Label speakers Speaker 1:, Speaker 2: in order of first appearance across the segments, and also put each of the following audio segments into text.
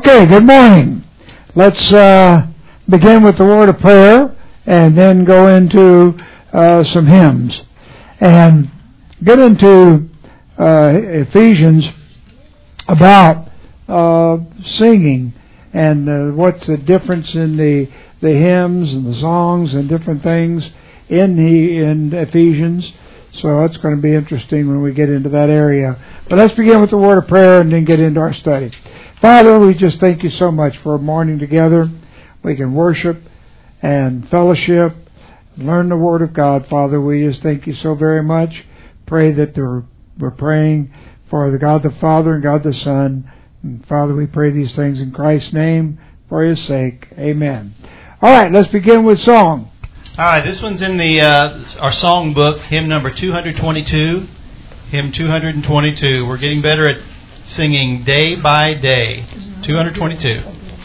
Speaker 1: Okay, good morning. Let's begin with the word of prayer and then go into some hymns. And get into Ephesians about singing and what's the difference in the hymns and the songs and different things in Ephesians. So it's going to be interesting when we get into that area. But let's begin with the word of prayer and then get into our study. Father, we just thank you so much for a morning together. We can worship and fellowship, learn the Word of God. Father, we just thank you so very much. Pray that we're praying for the God the Father and God the Son. And Father, we pray these things in Christ's name for His sake. Amen. All right, let's begin with song.
Speaker 2: All right, this one's in the our song book, hymn number 222, hymn 222. We're getting better at singing day by day. 222.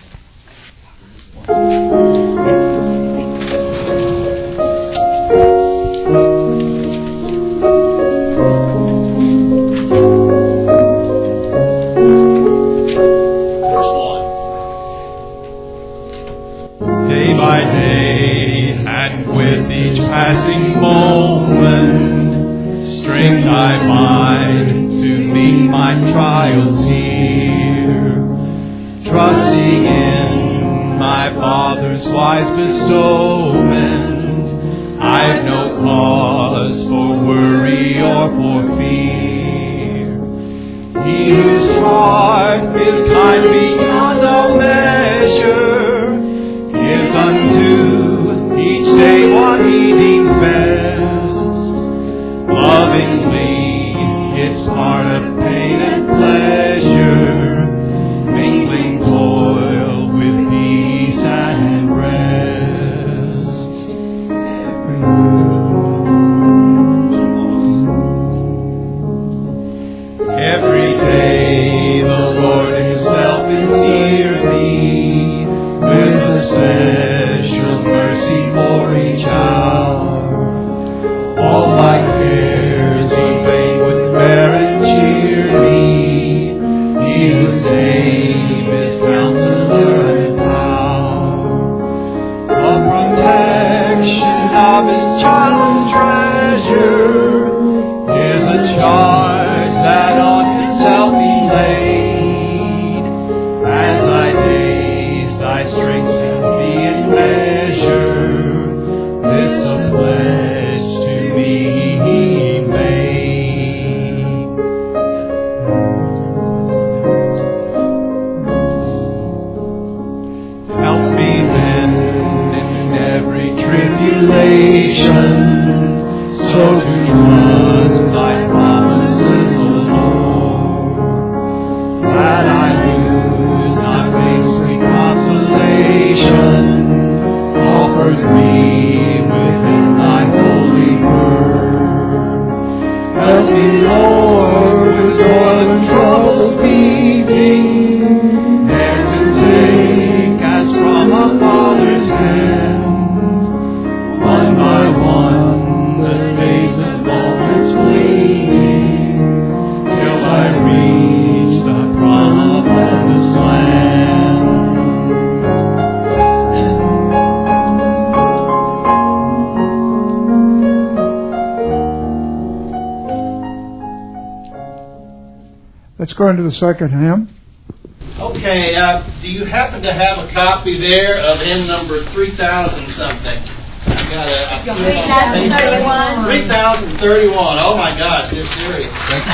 Speaker 3: Day by day, and with each passing moment, strength I find to meet my trials here, trusting in my Father's wise bestowment. I've no cause for worry or for fear. He whose heart is kind beyond all measure gives unto each day what he deems best. Lovingly, its heart of pain and pleasure, mingling toil with peace and rest. Every day the Lord Himself is near thee, with a special mercy for each hour. All thy cares He fain would bear and cheer thee. He whose name is Counselor and Power. The protection of His child and treasure is a charge that on Himself He laid. As thy days thy strength can be in measure, this a pledge to me He made. Help me then in every tribulation, so to trust thy promises, O Lord, that I lose not faith's sweet consolation, offered me within thy holy word. Help me, Lord, with toil and trouble beating, ne'er to take as from a father's hand, one by one the days and moments fleeting, till I reach the promised land.
Speaker 1: Let's go into the second hymn.
Speaker 2: Okay, do you happen to have a copy there of hymn number 3000 something? I've got
Speaker 4: 3031.
Speaker 2: 3031. Oh my gosh, they're serious.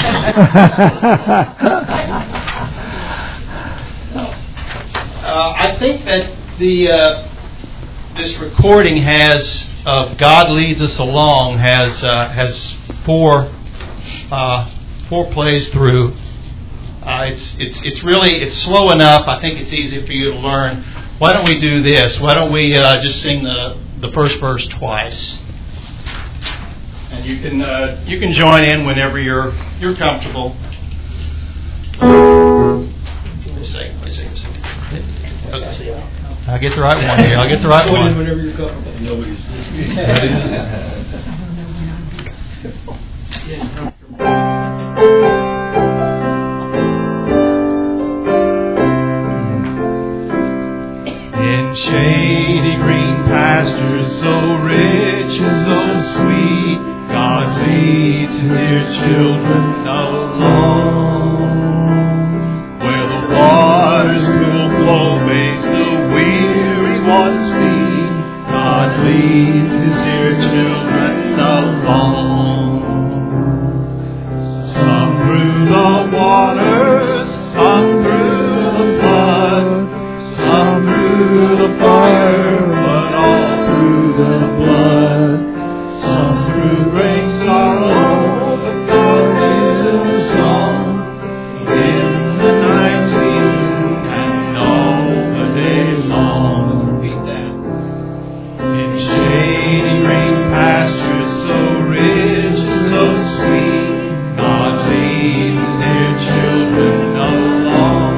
Speaker 2: I think that this recording has of God Leads Us Along has four plays through. It's slow enough. I think it's easy for you to learn. Why don't we do this? Why don't we just sing the first verse twice? And you can join in whenever you're comfortable. Wait a second. Okay. I'll get the right one here. I'll get the right one.
Speaker 3: Whenever you're comfortable. Nobody's. shady green pastures so rich and so sweet, God leads His dear children along. Where the water's cool flow makes the weary one's feet, God leads His dear children along. Some through the waters, some through the flood, some through the fire, but all through the blood. Some through great sorrow, but God gives a song in the night season and all the day long. Let's repeat that. In shady green pastures so rich and so sweet, God leads their children along.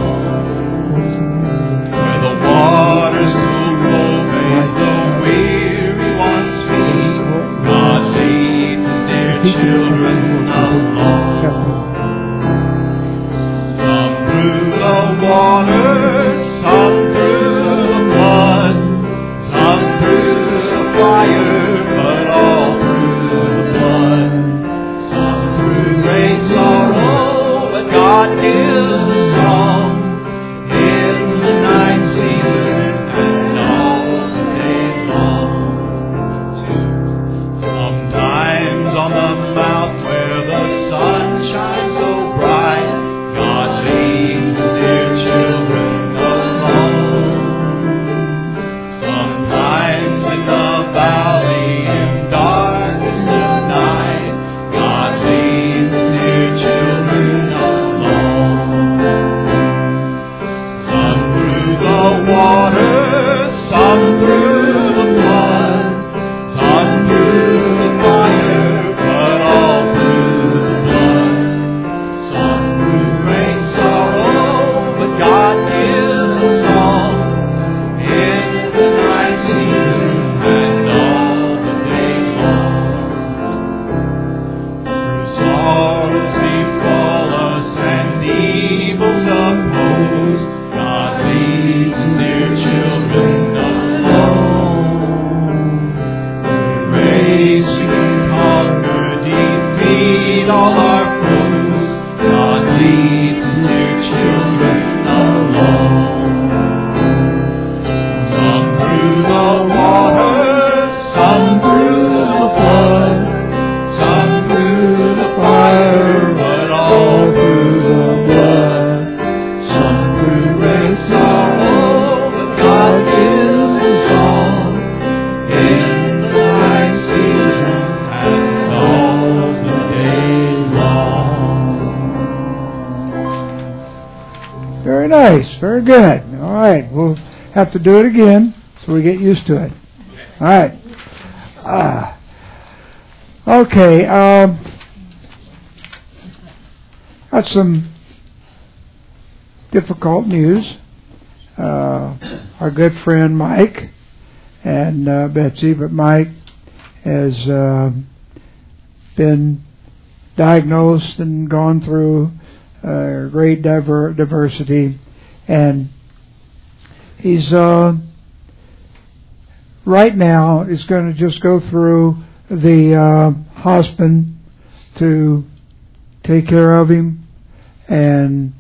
Speaker 3: Where the waters cool flow makes the weary one's feet, God leads His dear children along. Some through the waters, some through the blood, some through the fire, but all through the blood. Some through great sorrow, but God gives a song in the night season and all the day long. Sometimes on the mount where the sun shines so bright, God leads His dear children along. Sometimes in the valley in darkness of night, God leads His dear children along. Some through the water, some through the blood, some through the fire, but all through the blood. Some through great sorrow, but God gives a song in the night season and all the day long. Through sorrows befall us and evils oppose, God leads His dear children along. Through race we can conquer, defeat all our foes, God leads His dear children along. Some through the water, some through the flood, some through the fire, but all through the blood. Some through great sorrow, but God gives a song in the night season and all the day long.
Speaker 1: Very nice. Very good. All right. We'll have to do it again so we get used to it. All right. Okay. Got some difficult news. Our good friend Mike and Betsy, but Mike has been diagnosed and gone through great diversity, and he's right now is going to just go through the hospice to take care of him, and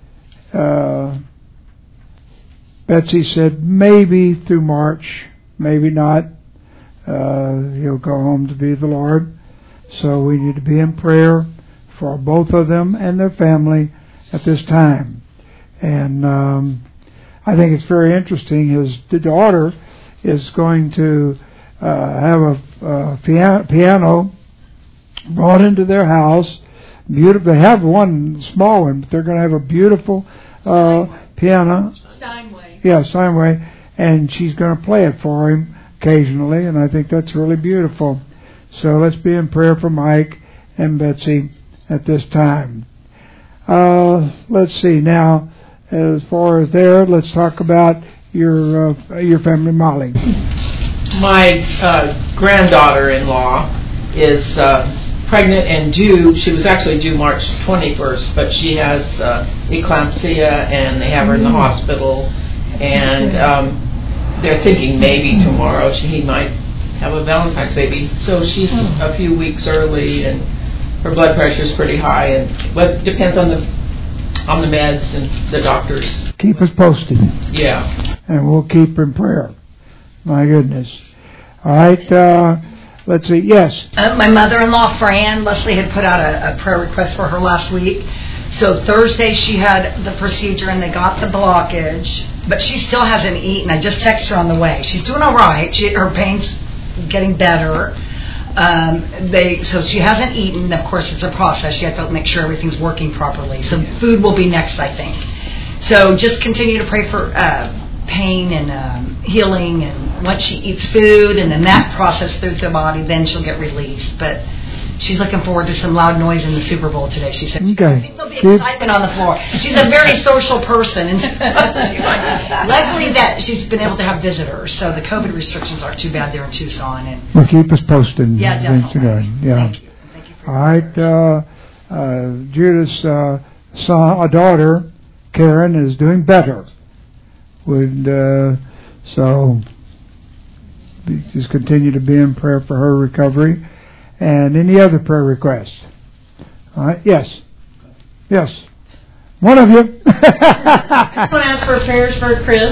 Speaker 1: Betsy said maybe through March, maybe not. He'll go home to be the Lord. So we need to be in prayer for both of them and their family at this time. And I think it's very interesting. His daughter is going to have a piano brought into their house. Beautiful. They have one small one, but they're going to have a beautiful piano.
Speaker 4: Steinway.
Speaker 1: Yeah, Steinway. And she's going to play it for him occasionally, and I think that's really beautiful. So let's be in prayer for Mike and Betsy at this time. Let's see now. As far as there, let's talk about your family, Molly.
Speaker 5: My granddaughter-in-law is pregnant and due. She was actually due March 21st, but she has eclampsia, and they have her in the hospital. And they're thinking maybe tomorrow he might have a Valentine's baby. So she's a few weeks early, and her blood pressure is pretty high, and but depends on the meds and the doctors.
Speaker 1: Keep us posted.
Speaker 5: Yeah.
Speaker 1: And we'll keep her in prayer. My goodness. All right. Let's see. Yes.
Speaker 4: My mother-in-law, Fran, Leslie had put out a prayer request for her last week. So Thursday she had the procedure and they got the blockage, but she still hasn't eaten. I just texted her on the way. She's doing all right. Her pain's getting better. So she hasn't eaten. Of course, it's a process. You have to make sure everything's working properly. So food will be next, I think. So just continue to pray for pain and healing, and once she eats food and then that process through the body, then she'll get released. But she's looking forward to some loud noise in the Super Bowl today. She said,
Speaker 1: okay.
Speaker 4: I think there'll be excitement on the floor. She's a very social person. And luckily that she's been able to have visitors, so the COVID restrictions aren't too bad there in Tucson. And
Speaker 1: well, keep us posted.
Speaker 4: Yeah, definitely.
Speaker 1: Yeah.
Speaker 4: Thank you. Thank you for
Speaker 1: all right. Judith's a daughter, Karen, is doing better. So just continue to be in prayer for her recovery. And any other prayer requests? All right. Yes. One of you.
Speaker 6: I want to ask for prayers for Chris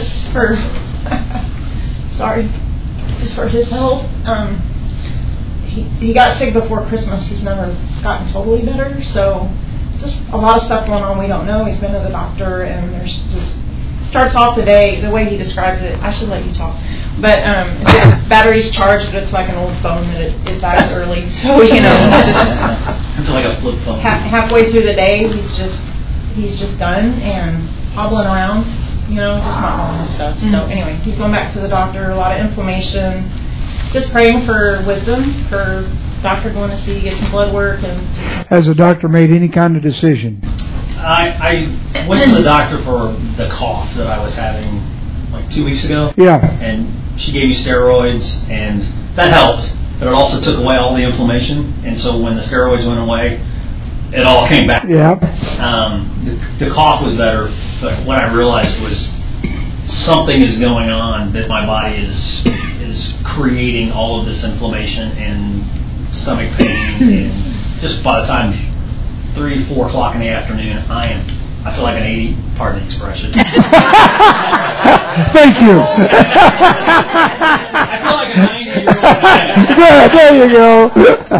Speaker 6: just for his health. He got sick before Christmas. He's never gotten totally better. So just a lot of stuff going on we don't know. He's been to the doctor, and there's just starts off the day the way he describes it. I should let you talk, but his battery's charged, but it's like an old phone that it dies early. So just
Speaker 7: it's like a flip phone.
Speaker 6: Halfway through the day, he's just done and hobbling around, just not knowing his stuff. So anyway, he's going back to the doctor. A lot of inflammation. Just praying for wisdom for doctor going to see, get some blood work. And
Speaker 1: has the doctor made any kind of decision?
Speaker 7: I went to the doctor for the cough that I was having like 2 weeks ago.
Speaker 1: Yeah.
Speaker 7: And she gave me steroids, and that helped, but it also took away all the inflammation. And so when the steroids went away, it all came back.
Speaker 1: Yeah.
Speaker 7: The cough was better, but what I realized was something is going on, that my body is creating all of this inflammation and stomach pain, and just by the time 3-4 o'clock in the afternoon, I feel like an 80, pardon the expression.
Speaker 1: Thank you.
Speaker 7: I feel like a 90-year-old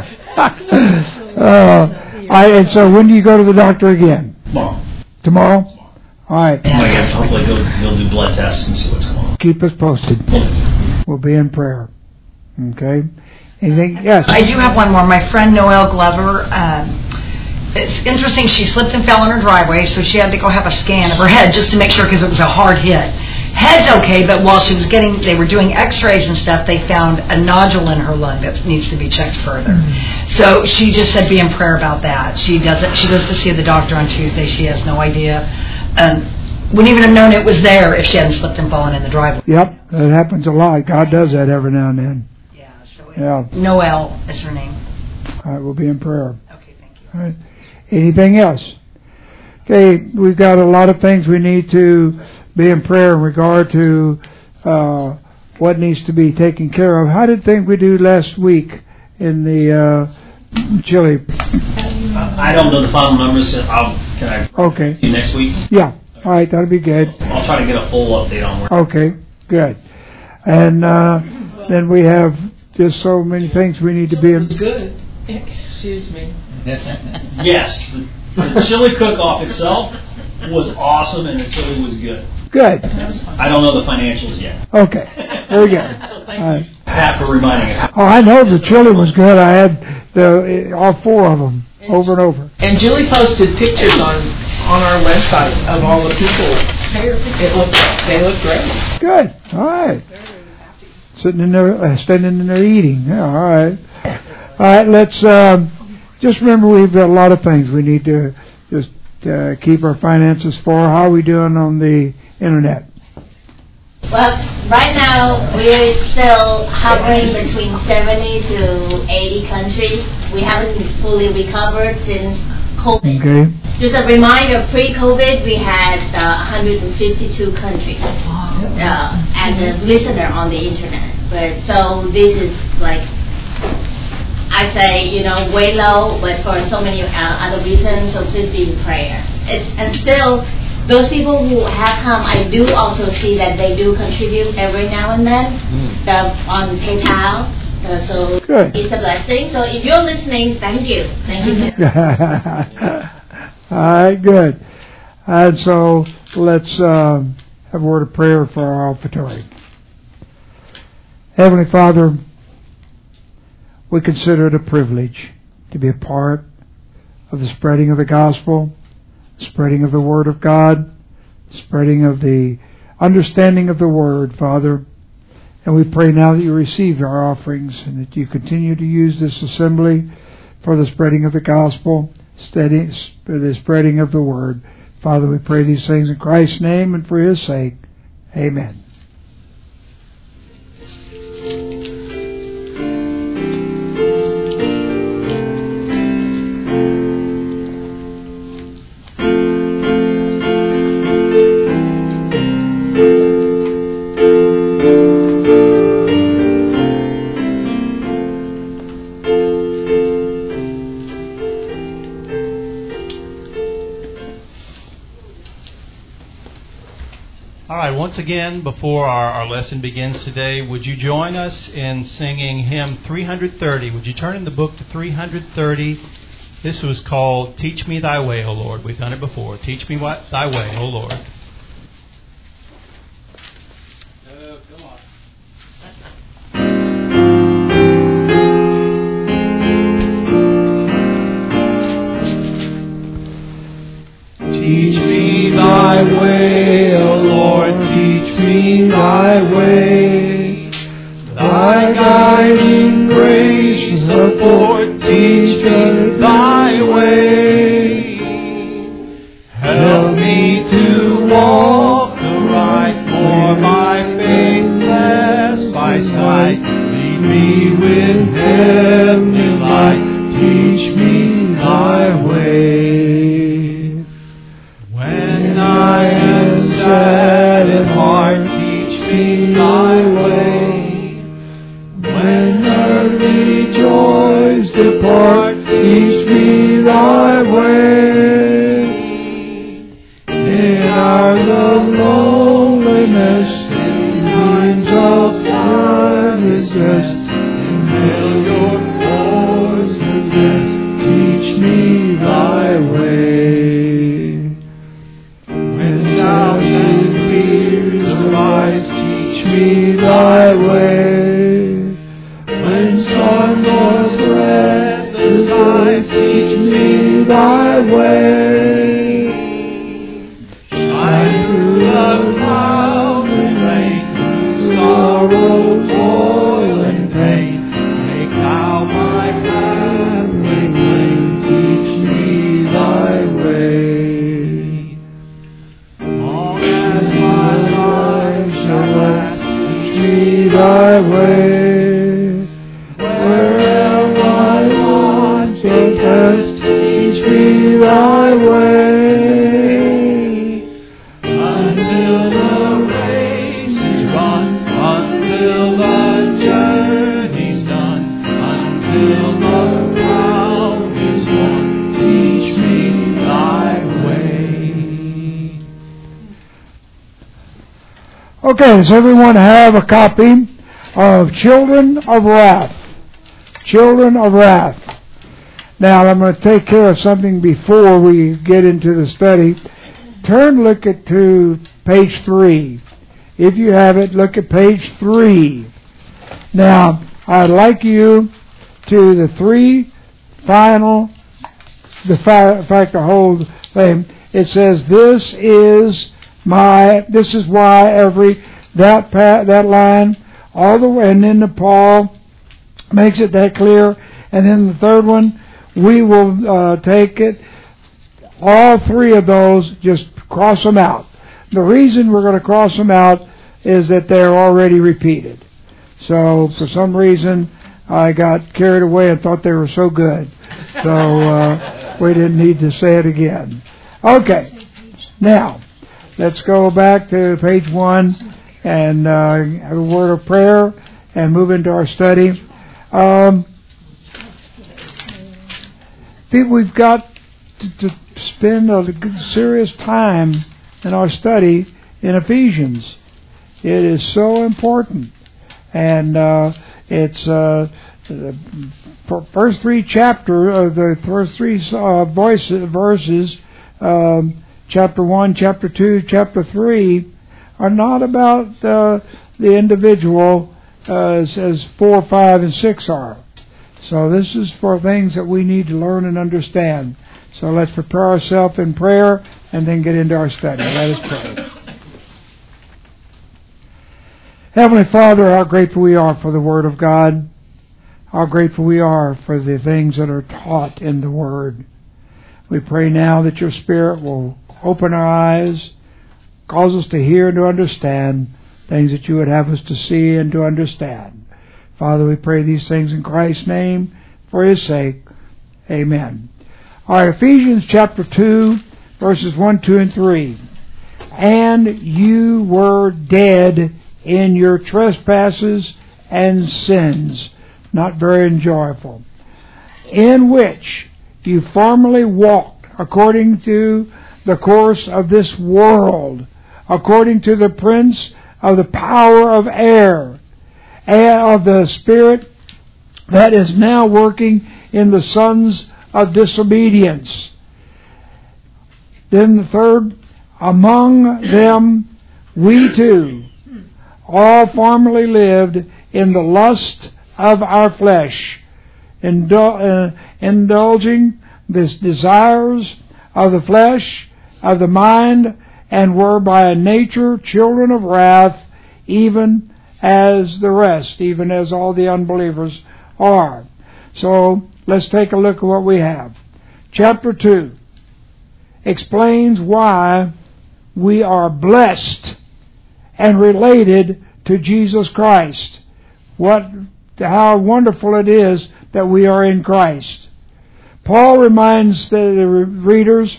Speaker 7: man.
Speaker 1: There you go. And so when do you go to the doctor again? Tomorrow? All right.
Speaker 7: I guess hopefully he'll do blood tests and see what's going on.
Speaker 1: Keep us posted. We'll be in prayer. Okay. Anything? Yes.
Speaker 4: I do have one more. My friend Noelle Glover, it's interesting, she slipped and fell in her driveway, so she had to go have a scan of her head just to make sure, because it was a hard hit. Head's okay, but while they were doing x-rays and stuff, they found a nodule in her lung that needs to be checked further. Mm-hmm. So she just said be in prayer about that. She goes to see the doctor on Tuesday. She has no idea. Wouldn't even have known it was there if she hadn't slipped and fallen in the driveway.
Speaker 1: Yep, that happens a lot. God does that every now and then. Yeah.
Speaker 4: Noelle is her name.
Speaker 1: All right, we'll be in prayer.
Speaker 4: Okay, thank you.
Speaker 1: All right. Anything else? Okay, we've got a lot of things we need to be in prayer in regard to what needs to be taken care of. How did we do last week in the Chile?
Speaker 7: I don't know the final numbers. Can I
Speaker 1: okay.
Speaker 7: see next week?
Speaker 1: Yeah. All right, that'll be good.
Speaker 7: I'll try to get a full update on where.
Speaker 1: Okay, good. And then we have just so many things we need to be in.
Speaker 5: Good. Excuse me.
Speaker 7: Yes, the chili cook-off itself was awesome, and the chili was good.
Speaker 1: Good.
Speaker 7: I don't know the financials yet.
Speaker 1: Okay, very good.
Speaker 7: Pat for reminding us.
Speaker 1: Oh, I know the chili was good. I had all 4 of them over and over.
Speaker 5: And Julie posted pictures on our website of all the people. They look great.
Speaker 1: Good. All right. Sitting in there, standing in there eating. Yeah, all right. All right. Let's just remember we've got a lot of things we need to just keep our finances for. How are we doing on the internet?
Speaker 8: Well, right now we're still hovering between 70 to 80 countries. We haven't fully recovered since COVID.
Speaker 1: Okay.
Speaker 8: Just a reminder, pre-COVID we had 152 countries. And as a listener on the internet. But so this is like, I say, way low, but for so many other reasons, so please be in prayer. And still, those people who have come, I do also see that they do contribute every now and then on PayPal. So
Speaker 1: good.
Speaker 8: It's a blessing. So if you're listening, thank you. Thank you.
Speaker 1: All right, good. And so let's have a word of prayer for our offertory. Heavenly Father, we consider it a privilege to be a part of the spreading of the gospel, spreading of the Word of God, spreading of the understanding of the Word, Father. And we pray now that you receive our offerings and that you continue to use this assembly for the spreading of the gospel, for the spreading of the Word. Father, we pray these things in Christ's name and for His sake. Amen.
Speaker 2: Once again, before our lesson begins today, would you join us in singing hymn 330? Would you turn in the book to 330? This was called Teach Me Thy Way, O Lord. We've done it before. Teach me Thy way, O Lord.
Speaker 3: Teach me thy way, O Lord, teach me thy way. Thy guiding grace support, teach me thy way. Help me to walk the right, for my faith less by sight. Lead me with heavenly light, teach me thy way. I am sad at heart, teach me thy way. When earthly joys depart, teach me thy way. In hours of loneliness, in times of darkness, inhale your voice possess, teach me thy way. Teach me thy way. When storms or breathless skies, teach me thy way. Shine through the cloud and rain, through sorrow, toil, and pain. Make thou my pathway plain, teach me thy way. Long as my life shall last, teach me thy way. Wherever my lot shall cast, teach me thy way. Until the race is run, until the journey's done, until the crown is won, teach me thy way.
Speaker 1: Okay, does everyone have a copy of Children of Wrath? Children of Wrath. Now, I'm going to take care of something before we get into the study. Look to page 3. If you have it, look at page 3. Now, I'd like you to the three final, in fact, the whole thing. It says, this is why that line, all the way, and then Paul makes it that clear. And then the third one, we will take it, all three of those, just cross them out. The reason we're going to cross them out is that they're already repeated. So for some reason, I got carried away and thought they were so good. So we didn't need to say it again. Okay, now let's go back to page 1 and have a word of prayer and move into our study. We've got to spend a serious time in our study in Ephesians. It is so important, and it's the first three chapters, the first three verses, chapter 1, chapter 2, chapter 3, are not about the individual as 4, 5, and 6 are. So this is for things that we need to learn and understand. So let's prepare ourselves in prayer and then get into our study. Let us pray. Heavenly Father, how grateful we are for the Word of God. How grateful we are for the things that are taught in the Word. We pray now that your Spirit will open our eyes, cause us to hear and to understand things that you would have us to see and to understand. Father, we pray these things in Christ's name, for His sake. Amen. All right, Ephesians chapter 2, verses 1, 2, and 3. And you were dead in your trespasses and sins, not very enjoyable, in which you formerly walked according to the course of this world, according to the prince of the power of air, and of the spirit that is now working in the sons of disobedience. Then the third, among them we too all formerly lived in the lust of our flesh, indulging the desires of the flesh, of the mind, and were by nature children of wrath, even as the rest, even as all the unbelievers are. So let's take a look at what we have. Chapter 2 explains why we are blessed and related to Jesus Christ. How wonderful it is that we are in Christ. Paul reminds the readers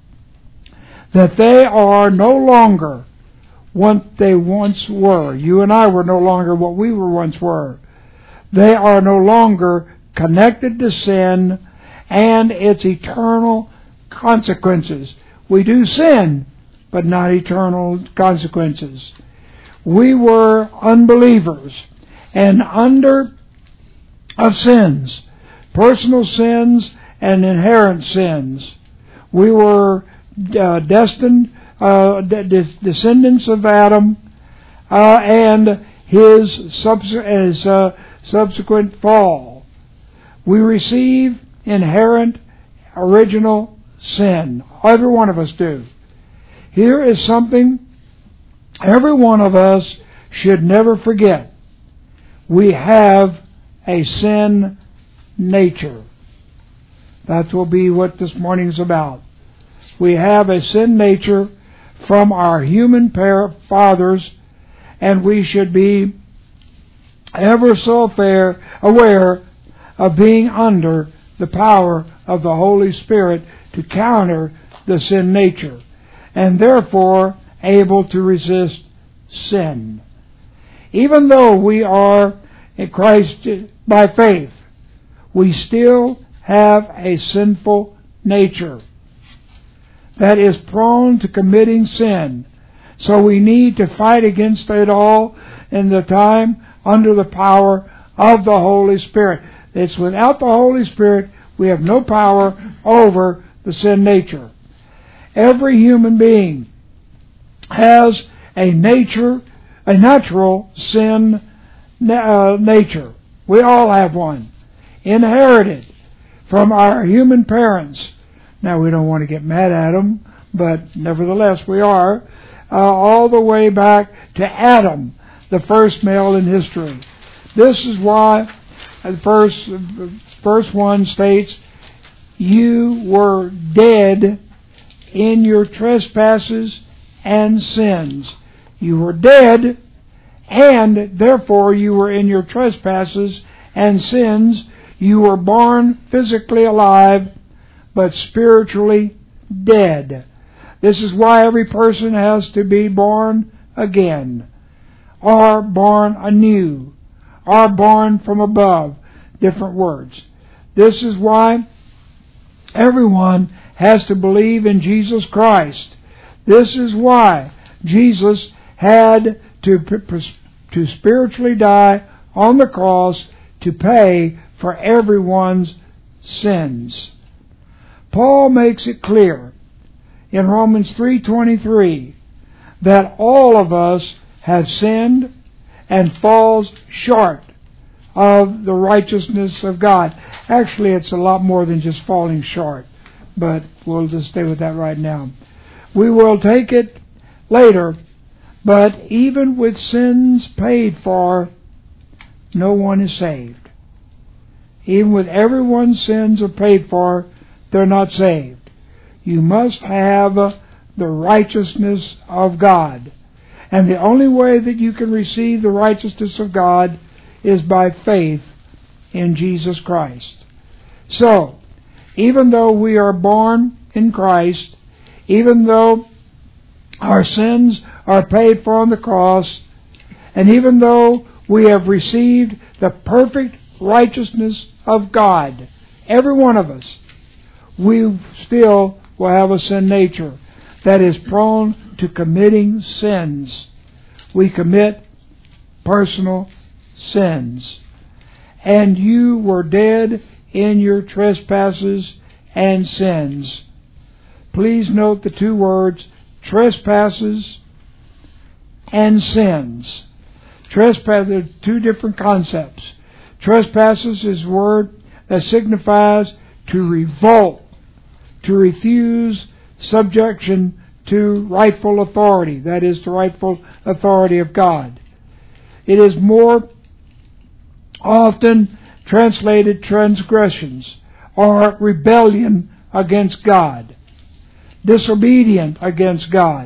Speaker 1: that they are no longer what they once were. You and I were no longer what we once were. They are no longer connected to sin and its eternal consequences. We do sin, but not eternal consequences. We were unbelievers and under of sins, personal sins and inherent sins. We were destined descendants of Adam and his subsequent fall. We receive inherent original sin. Every one of us do. Here is something every one of us should never forget. We have a sin nature. That will be what this morning is about. We have a sin nature from our human fathers, and we should be ever so aware of being under the power of the Holy Spirit to counter the sin nature, and therefore able to resist sin. Even though we are in Christ by faith, we still have a sinful nature that is prone to committing sin. So we need to fight against it all in the time under the power of the Holy Spirit. It's without the Holy Spirit we have no power over the sin nature. Every human being has a natural sin nature. We all have one, inherited from our human parents. Now, we don't want to get mad at them, but nevertheless we are, all the way back to Adam, the first male in history. This is why the verse 1 states, you were dead in your trespasses and sins. You were dead, and therefore you were in your trespasses and sins. You were born physically alive, but spiritually dead. This is why every person has to be born again. are born anew, are born from above. Different words. This is why everyone has to believe in Jesus Christ. This is why Jesus had to spiritually die on the cross to pay for everyone's sins. Paul makes it clear in Romans 3:23 that all of us have sinned and falls short of the righteousness of God. Actually, it's a lot more than just falling short, but we'll just stay with that right now. We will take it later, but even with sins paid for, no one is saved. Even with everyone's sins are paid for, they're not saved. You must have the righteousness of God. And the only way that you can receive the righteousness of God is by faith in Jesus Christ. So, even though we are born in Christ, even though our sins are paid for on the cross, and even though we have received the perfect righteousness of God, every one of us, we still will have a sin nature that is prone to committing sins. We commit personal sins. And you were dead in your trespasses and sins. Please note the two words, trespasses and sins. Trespass, there are two different concepts. Trespasses is a word that signifies to revolt, to refuse subjection to rightful authority, that is, the rightful authority of God. It is more often translated transgressions or rebellion against God, disobedient against God.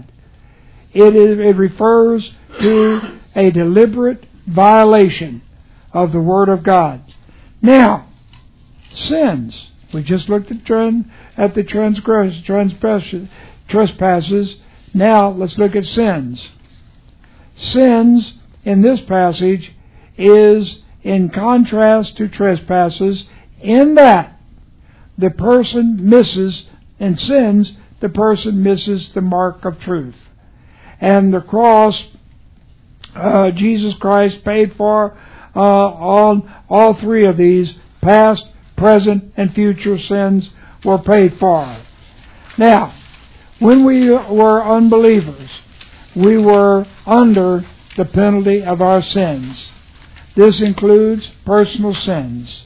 Speaker 1: It refers to a deliberate violation of the Word of God. Now, sins. We just looked at the trespasses. Now let's look at sins. Sins in this passage is in contrast to trespasses in that the person misses, in sins, the person misses the mark of truth. And the cross, Jesus Christ paid for all three of these, past, present, and future sins were paid for. Now, when we were unbelievers, we were under the penalty of our sins. This includes personal sins,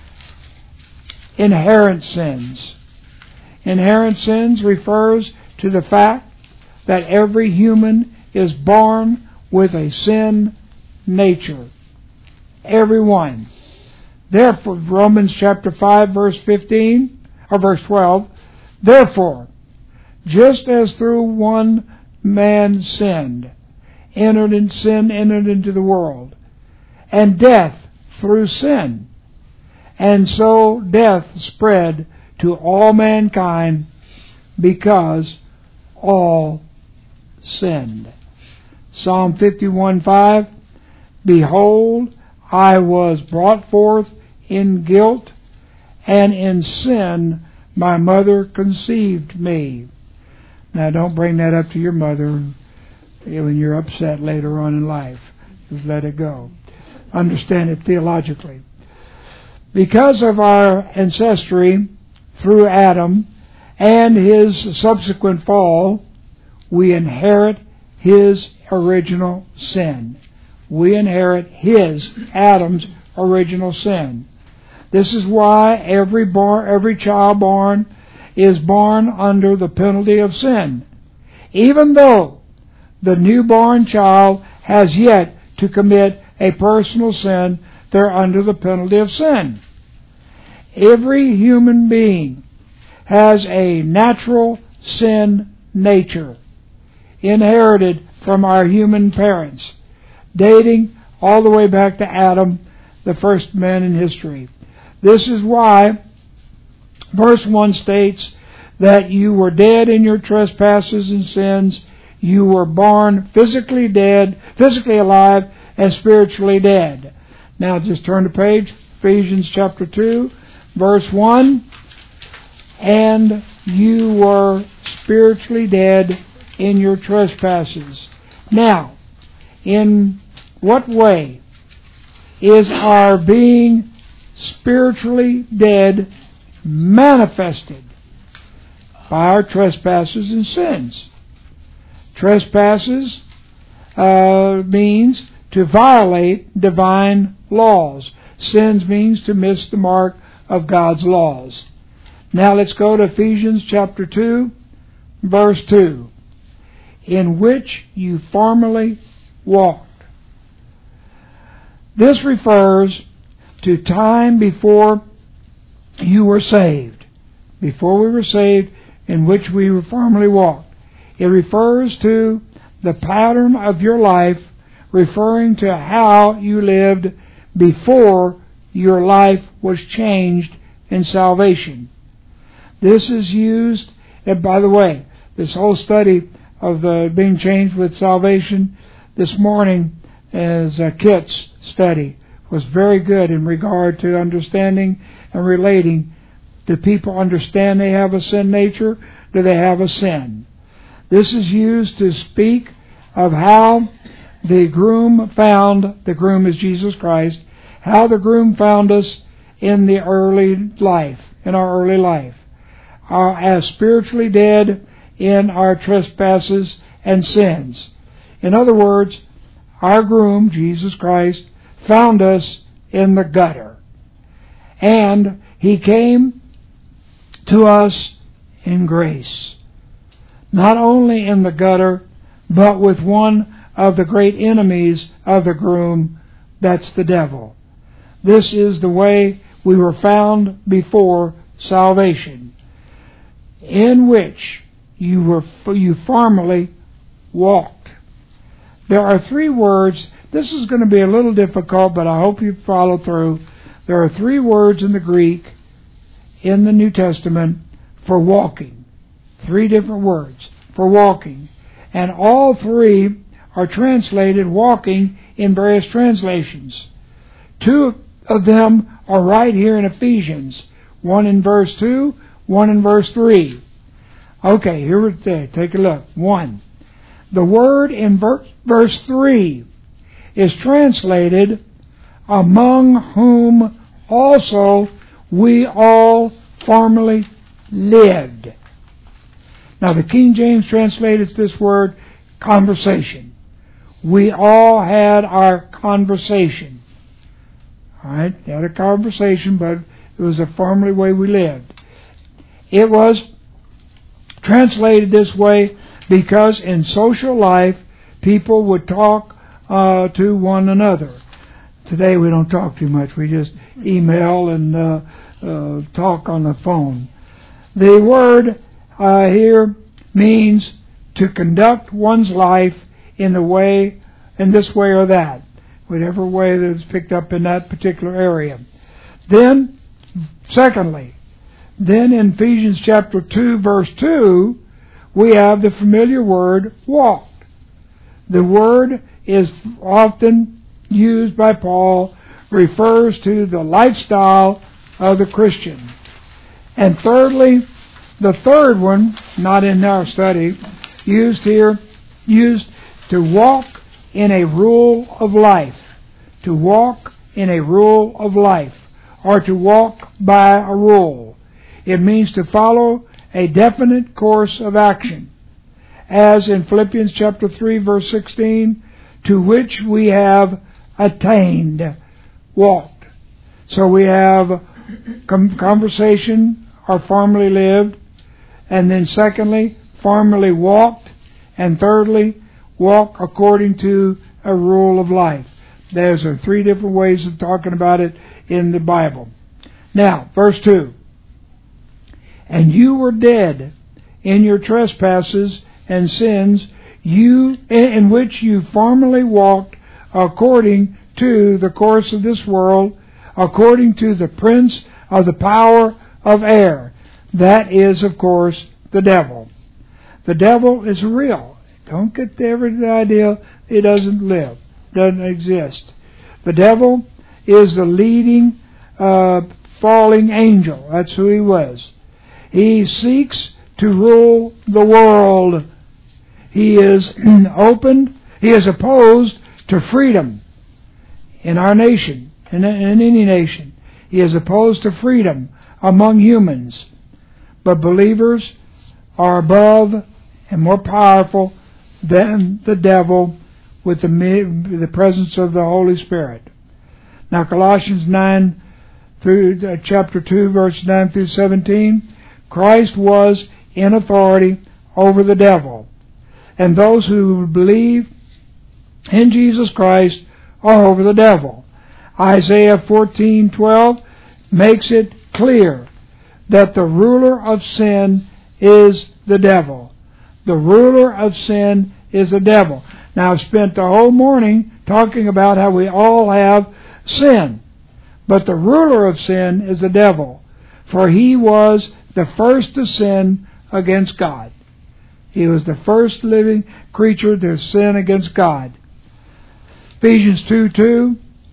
Speaker 1: inherent sins. Inherent sins refers to the fact that every human is born with a sin nature. Everyone. Therefore, Romans chapter 5, verse 15, or verse 12, therefore, just as through one man sin entered into the world, and death through sin, and so death spread to all mankind because all sinned. Psalm 51:5, behold, I was brought forth in guilt, and in sin my mother conceived me. Now don't bring that up to your mother when you're upset later on in life. Just let it go. Understand it theologically. Because of our ancestry through Adam and his subsequent fall, we inherit his original sin. We inherit Adam's original sin. This is why every child born is born under the penalty of sin. Even though the newborn child has yet to commit a personal sin, they're under the penalty of sin. Every human being has a natural sin nature, inherited from our human parents, dating all the way back to Adam, the first man in history. This is why verse 1 states that you were dead in your trespasses and sins you were born physically alive, and spiritually dead. Now just turn the page, Ephesians chapter 2, verse 1. And you were spiritually dead in your trespasses. Now, in what way is our being spiritually dead manifested? By our trespasses and sins. Trespasses means to violate divine laws. Sins means to miss the mark of God's laws. Now let's go to Ephesians chapter 2, verse 2. In which you formerly walked. This refers to time before you were saved. Before we were saved, in which we formerly walked. It refers to the pattern of your life, referring to how you lived before your life was changed in salvation. This is used, and by the way, this whole study of the being changed with salvation this morning as Kit's study was very good in regard to understanding and relating. Do people understand they have a sin nature? Do they have a sin? This is used to speak of how the groom is Jesus Christ, how the groom found us in the early life, in our early life, as spiritually dead in our trespasses and sins. In other words, our groom, Jesus Christ, found us in the gutter. And He came to us in grace. Not only in the gutter, but with one of the great enemies of the groom, that's the devil. This is the way we were found before salvation, in which you formerly walked. There are three words. This is going to be a little difficult, but I hope you follow through. There are three words in the Greek in the New Testament for walking. Three different words for walking. And all three are translated walking in various translations. Two of them are right here in Ephesians. One in verse 2, one in verse 3. Okay, here we go. Take a look. 1. The word in verse 3 is translated, among whom also we all formerly lived. Now the King James translates this word conversation. We all had our conversation. Alright, had a conversation, but it was a formerly way we lived. It was translated this way because in social life people would talk to one another. Today we don't talk too much. We just email and talk on the phone. The word here means to conduct one's life in this way or that, whatever way that's picked up in that particular area. Then, secondly, then in Ephesians chapter 2, verse 2, we have the familiar word walked. The word is often used by Paul, refers to the lifestyle of the Christian. And thirdly, the third one, not in our study, used to walk in a rule of life. To walk in a rule of life, or to walk by a rule. It means to follow a definite course of action. As in Philippians chapter 3, verse 16, to which we have attained, walked. So we have conversation, or formerly lived, and then secondly, formerly walked, and thirdly, walk according to a rule of life. There's three different ways of talking about it in the Bible. Now, verse 2. And you were dead in your trespasses and sins, in which you formerly walked according to the course of this world, according to the prince of the power of air. That is, of course, the devil. The devil is real. Don't get the idea he doesn't live, doesn't exist. The devil is the leading falling angel. That's who he was. He seeks to rule the world. He is he is opposed to freedom in our nation, in any nation. He is opposed to freedom among humans. But believers are above and more powerful than the devil with the presence of the Holy Spirit. Now Colossians 9 through chapter 2, verse 9 through 17, Christ was in authority over the devil. And those who believe in Jesus Christ are over the devil. Isaiah 14:12 makes it clear that the ruler of sin is the devil. The ruler of sin is the devil. Now, I've spent the whole morning talking about how we all have sin. But the ruler of sin is the devil, for he was the first to sin against God. He was the first living creature to sin against God. Ephesians 2:2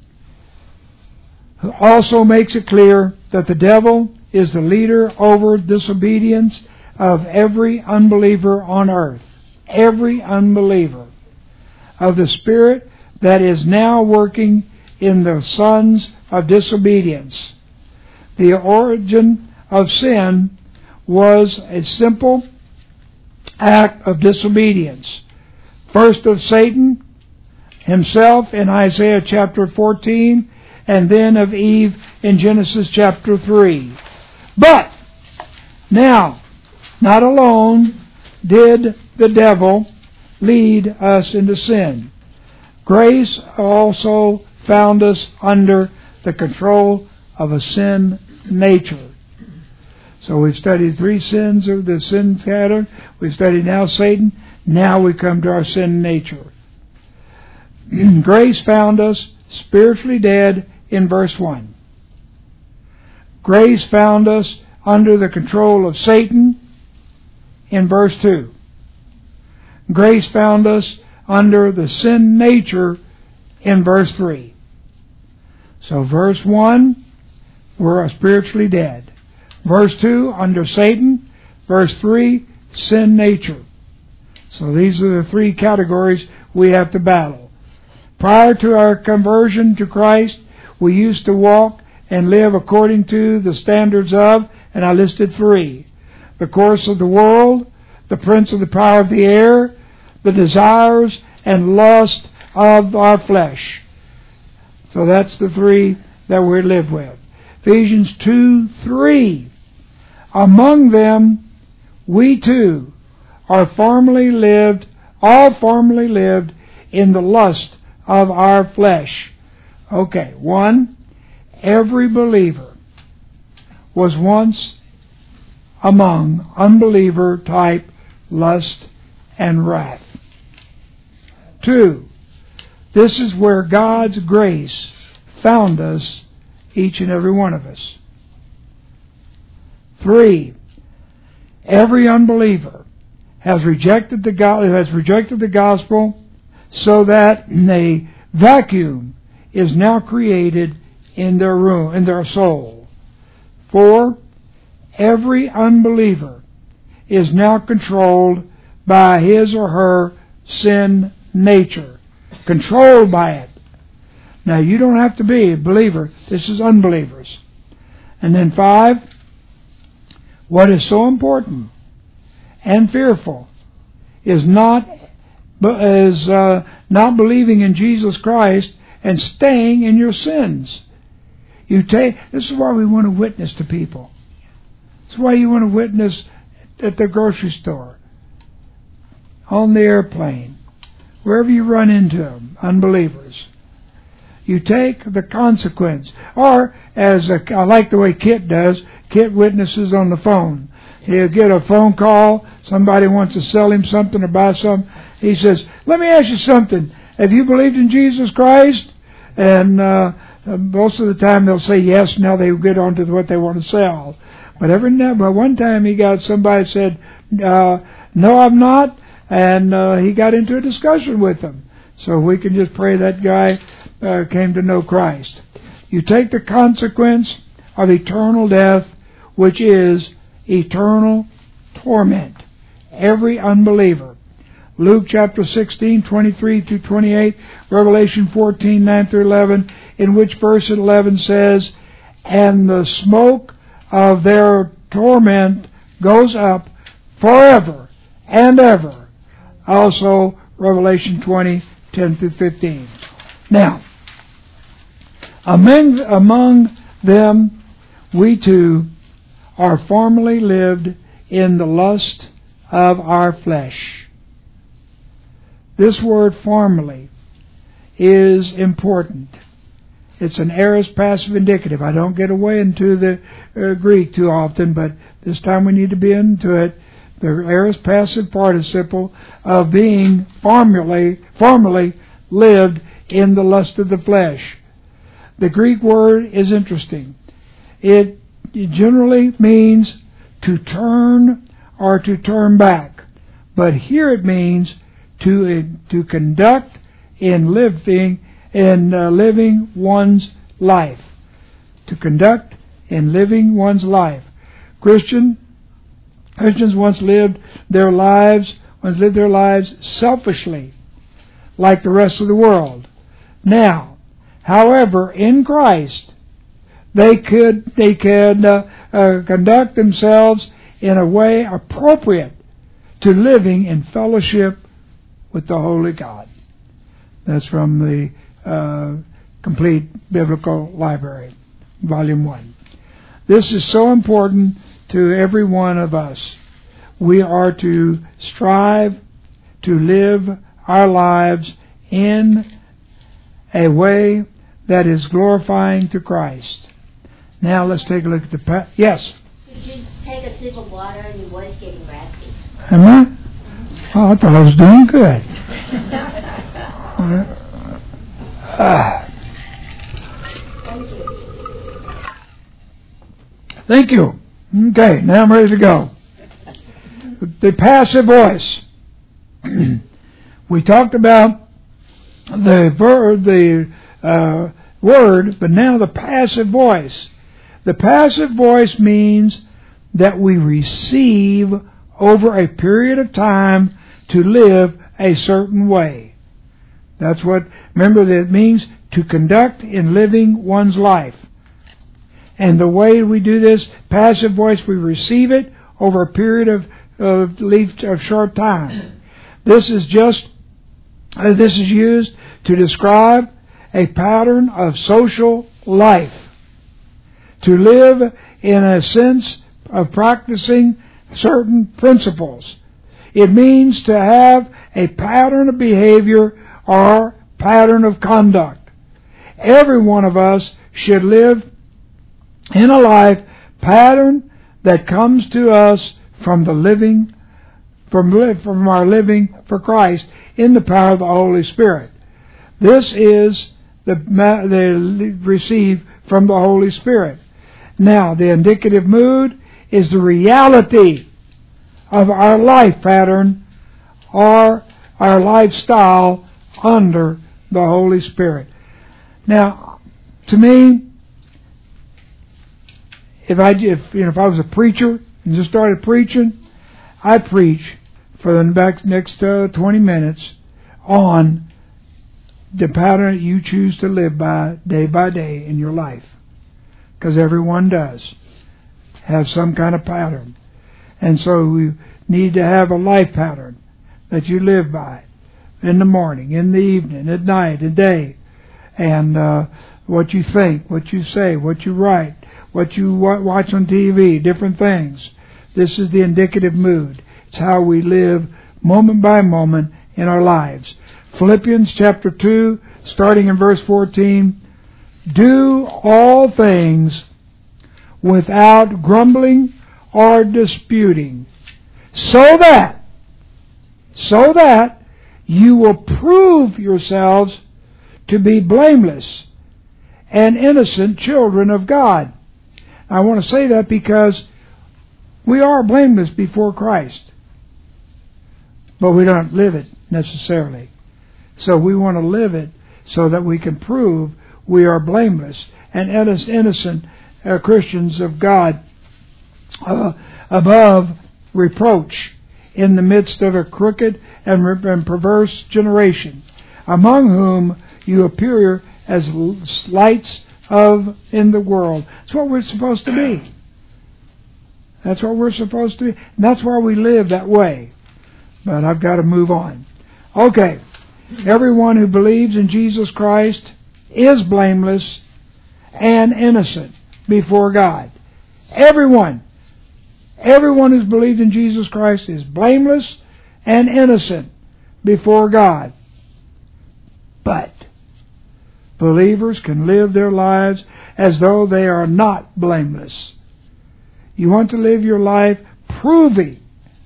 Speaker 1: also makes it clear that the devil is the leader over disobedience of every unbeliever on earth. Every unbeliever. Of the spirit that is now working in the sons of disobedience. The origin of sin was a simple act of disobedience. First of Satan himself in Isaiah chapter 14, and then of Eve in Genesis chapter 3. But now, not alone did the devil lead us into sin. Grace also found us under the control of a sin nature. So we've studied 3 sins of the sin pattern. We've studied now Satan. Now we come to our sin nature. Grace found us spiritually dead in verse 1. Grace found us under the control of Satan in verse 2. Grace found us under the sin nature in verse 3. So verse 1, we're spiritually dead. Verse 2, under Satan. Verse 3, sin nature. So these are the 3 categories we have to battle. Prior to our conversion to Christ, we used to walk and live according to the standards of, and I listed 3. The course of the world, the prince of the power of the air, the desires and lust of our flesh. So that's the 3 that we live with. Ephesians 2:3. Among them, we too all formerly lived in the lust of our flesh. Okay, 1, every believer was once among unbeliever type lust and wrath. 2, this is where God's grace found us, each and every one of us. 3, every unbeliever has rejected the gospel, so that a vacuum is now created in their soul. 4, every unbeliever is now controlled by his or her sin nature. Controlled by it. Now, you don't have to be a believer. This is unbelievers. And then 5, what is so important and fearful is not believing in Jesus Christ and staying in your sins. This is why we want to witness to people. This is why you want to witness at the grocery store, on the airplane, wherever you run into them, unbelievers. You take the consequence. Or, I like the way Kit does, Kit witnesses on the phone. He'll get a phone call, somebody wants to sell him something or buy something. He says, let me ask you something. Have you believed in Jesus Christ? And most of the time they'll say yes, now they get on to what they want to sell. But one time he got somebody said, no, I'm not. and he got into a discussion with them. So we can just pray that guy came to know Christ. You take the consequence of eternal death, which is eternal torment. Every unbeliever. Luke chapter 16, 23 through 28, Revelation 14, 9 through 11, in which verse 11 says, and the smoke of their torment goes up forever and ever. Also, Revelation 20, 10 through 15. Now, among them, we too are formerly lived in the lust of our flesh. This word formerly is important. It's an aorist passive indicative. I don't get away into the Greek too often, but this time we need to be into it. The aorist passive participle of being formerly lived in the lust of the flesh. The Greek word is interesting. It generally means to turn or to turn back, but here it means to conduct in living one's life. To conduct in living one's life. Christians once lived their lives selfishly, like the rest of the world. Now, however, in Christ, they could conduct themselves in a way appropriate to living in fellowship with the Holy God. That's from the Complete Biblical Library, Volume 1. This is so important to every one of us. We are to strive to live our lives in a way that is glorifying to Christ. Now let's take a look at the yes.
Speaker 8: If you take a sip of water, your voice getting raspy.
Speaker 1: Am I? Oh, I thought I was doing good. Thank you. Okay, now I'm ready to go. The passive voice. We talked about the word, but now the passive voice. The passive voice means that we receive over a period of time to live a certain way. That's what, remember that it means to conduct in living one's life. And the way we do this, passive voice, we receive it over a period of short time. This is used to describe a pattern of social life. To live in a sense of practicing certain principles. It means to have a pattern of behavior or pattern of conduct. Every one of us should live in a life pattern that comes to us from our living for Christ in the power of the Holy Spirit. This is the receive from the Holy Spirit. Now, the indicative mood is the reality of our life pattern or our lifestyle under the Holy Spirit. Now, to me, if I was a preacher and just started preaching, I'd preach for the next 20 minutes on the pattern that you choose to live by day in your life. Because everyone does have some kind of pattern. And so we need to have a life pattern that you live by in the morning, in the evening, at night, at day. And what you think, what you say, what you write, what you watch on TV, different things. This is the indicative mood. It's how we live moment by moment in our lives. Philippians chapter 2, starting in verse 14. Do all things without grumbling or disputing, so that you will prove yourselves to be blameless and innocent children of God. I want to say that because we are blameless before Christ. but we don't live it necessarily. So we want to live it so that we can prove we are blameless and innocent Christians of God, above reproach in the midst of a crooked and perverse generation, among whom you appear as lights in the world. That's what we're supposed to be. That's what we're supposed to be. And that's why we live that way. But I've got to move on. Okay. Everyone who believes in Jesus Christ is blameless and innocent before God. Everyone who's believed in Jesus Christ is blameless and innocent before God. But believers can live their lives as though they are not blameless. You want to live your life proving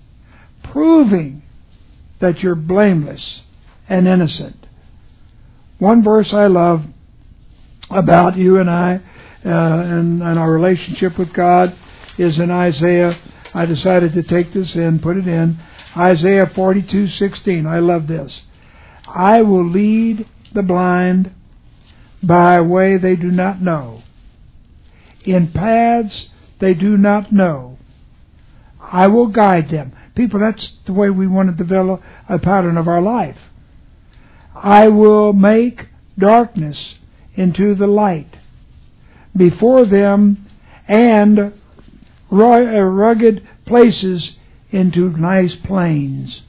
Speaker 1: that you're blameless and innocent. One verse I love about you and I and our relationship with God is in Isaiah. I decided to take this in, put it in. Isaiah 42:16. I love this. I will lead the blind by a way they do not know, in paths they do not know. I will guide them. People, that's the way we want to develop a pattern of our life. I will make darkness into the light before them, and rugged places into nice plains.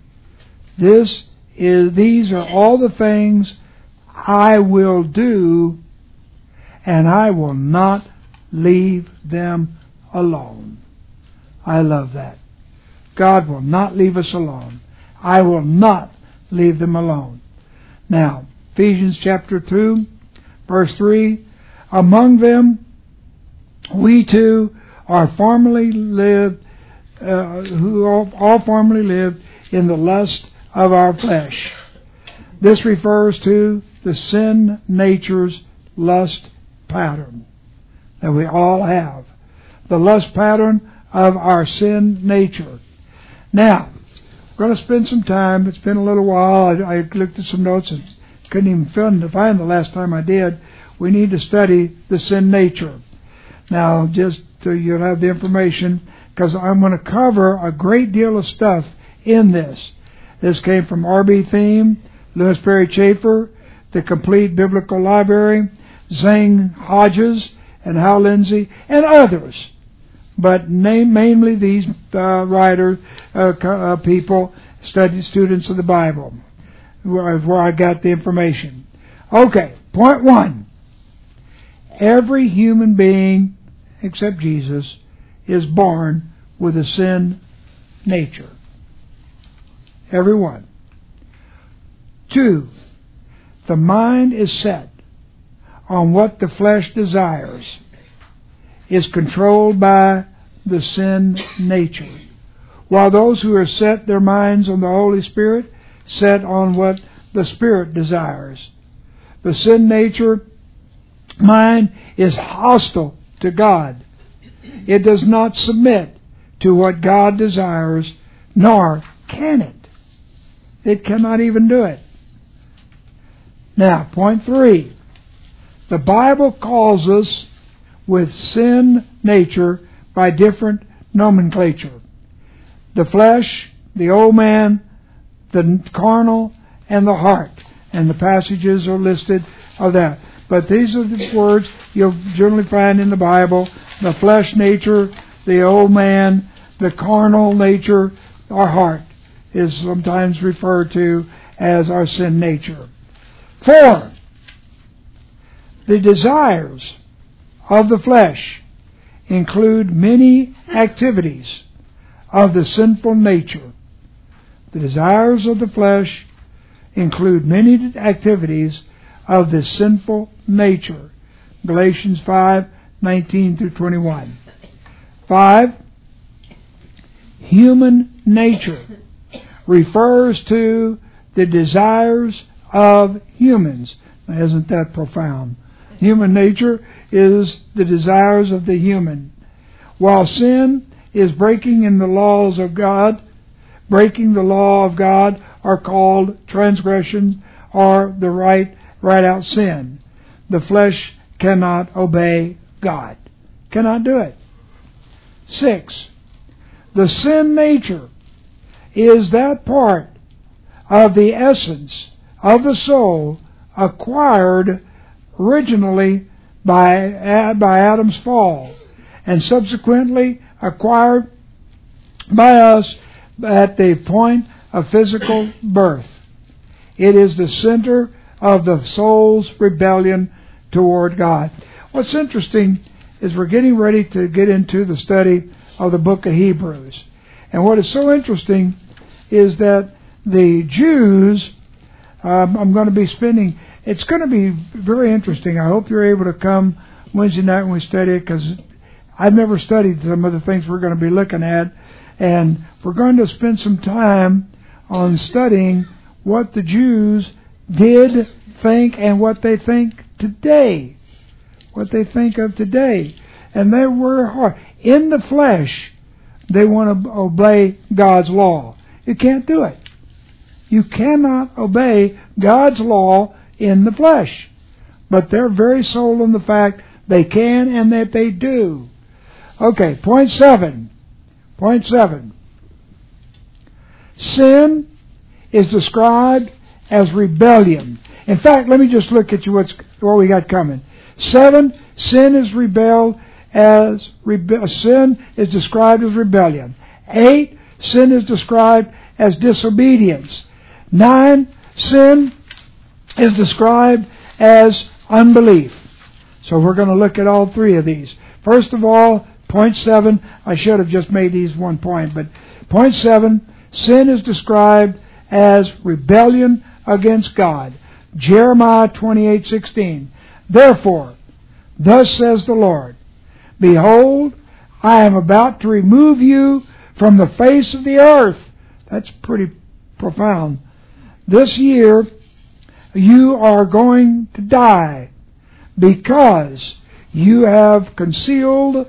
Speaker 1: These are all the things I will do, and I will not leave them alone. I love that. God will not leave us alone. I will not leave them alone. Now, Ephesians chapter 2, verse 3, among them we too are formerly lived, who all formerly lived in the lust of our flesh. This refers to the sin nature's lust pattern that we all have. The lust pattern of our sin nature. Now, I'm going to spend some time. It's been a little while. I looked at some notes and couldn't even find the last time I did. We need to study the sin nature. Now, just so you'll have the information, because I'm going to cover a great deal of stuff in this. This came from R.B. Thiem, Lewis Perry Chafer, The Complete Biblical Library, Zane Hodges, and Hal Lindsey, and others. But mainly these people, students of the Bible, where I got the information. Okay, point 1. Every human being, except Jesus, is born with a sin nature. Everyone. 2. The mind is set on what the flesh desires, is controlled by the sin nature, while those who are set their minds on the Holy Spirit set on what the Spirit desires. The sin nature mind is hostile to God. It does not submit to what God desires, nor can it. It cannot even do it. Now, point 3. The Bible calls us with sin nature by different nomenclature. The flesh, the old man, the carnal, and the heart. And the passages are listed of that. But these are the words you'll generally find in the Bible. The flesh nature, the old man, the carnal nature, our heart is sometimes referred to as our sin nature. 4. The desires of the flesh include many activities of the sinful nature. The desires of the flesh include many activities of the sinful nature. Galatians 5:19-21. 5. Human nature refers to the desires of humans. Now, isn't that profound? Human nature is the desires of the human. While sin is breaking in the laws of God, breaking the law of God are called transgression or the right out sin. The flesh cannot obey God. Cannot do it. 6. The sin nature is that part of the essence of the soul acquired originally by Adam's fall and subsequently acquired by us at the point of physical birth. It is the center of the soul's rebellion toward God. What's interesting is we're getting ready to get into the study of the book of Hebrews. And what is so interesting is that the Jews, I'm going to be spending, it's going to be very interesting. I hope you're able to come Wednesday night when we study it, because I've never studied some of the things we're going to be looking at. And we're going to spend some time on studying what the Jews did think and what they think today. What they think of today. And they were hard. In the flesh, they want to obey God's law. You can't do it. You cannot obey God's law in the flesh. But they're very sold on the fact they can and that they do. Okay, point 7. Point 7. Sin is described as rebellion. In fact, let me just look at you what we got coming. 7, sin is sin is described as rebellion. 8, sin is described as disobedience. 9, sin is described as unbelief. So we're going to look at all 3 of these. First of all, point 7, I should have just made these one point, but point 7, sin is described as rebellion against God. Jeremiah 28:16. Therefore, thus says the Lord, behold, I am about to remove you from the face of the earth. That's pretty profound. This year, you are going to die because you have concealed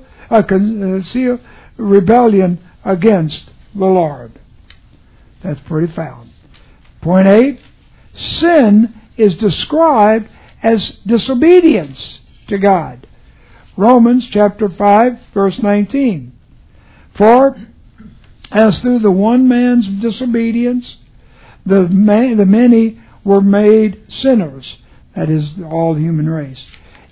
Speaker 1: rebellion against the Lord. That's pretty profound. Point 8, sin is described as disobedience to God. Romans chapter 5, verse 19. For as through the one man's disobedience, the many were made sinners. That is, all the human race.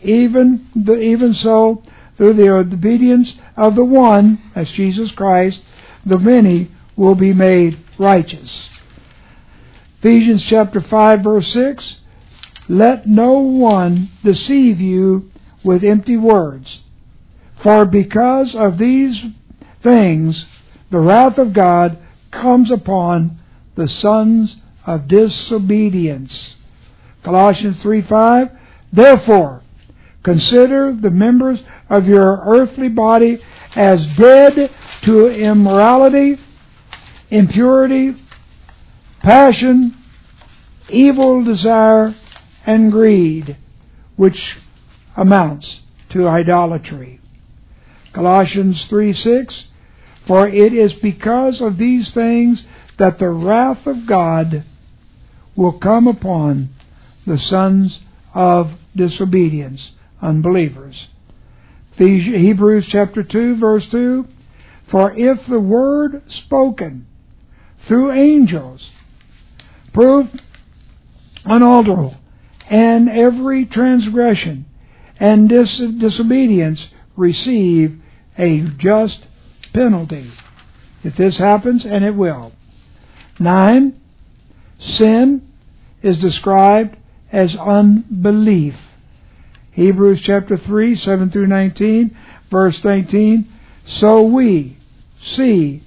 Speaker 1: Even so, through the obedience of the one, as Jesus Christ, the many will be made righteous. Ephesians chapter 5, verse 6. Let no one deceive you with empty words. For because of these things, the wrath of God comes upon the sons of disobedience. Colossians 3:5. Therefore, consider the members of your earthly body as dead to immorality, impurity, passion, evil desire, and greed, which amounts to idolatry. Colossians 3:6. For it is because of these things that the wrath of God will come upon the sons of disobedience, unbelievers. Hebrews chapter 2, verse 2. For if the word spoken through angels proved unalterable, and every transgression and disobedience receive a just penalty. If this happens, and it will. 9, sin is described as unbelief. Hebrews chapter 3, 7 through 19, verse 19. So we see